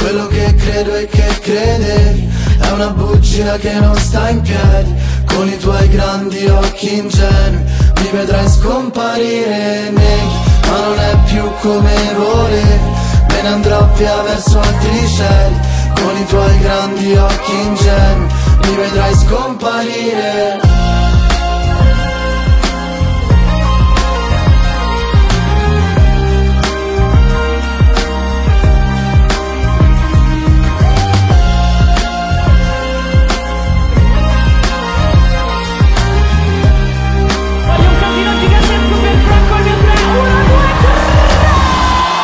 quello che credo e che credevi è una bugia che non sta in piedi. Con i tuoi grandi occhi ingenui mi vedrai scomparire negli, ma non è più come volevi. Me ne andrò via verso altri cieli. Con i tuoi grandi occhi ingenui mi vedrai scomparire.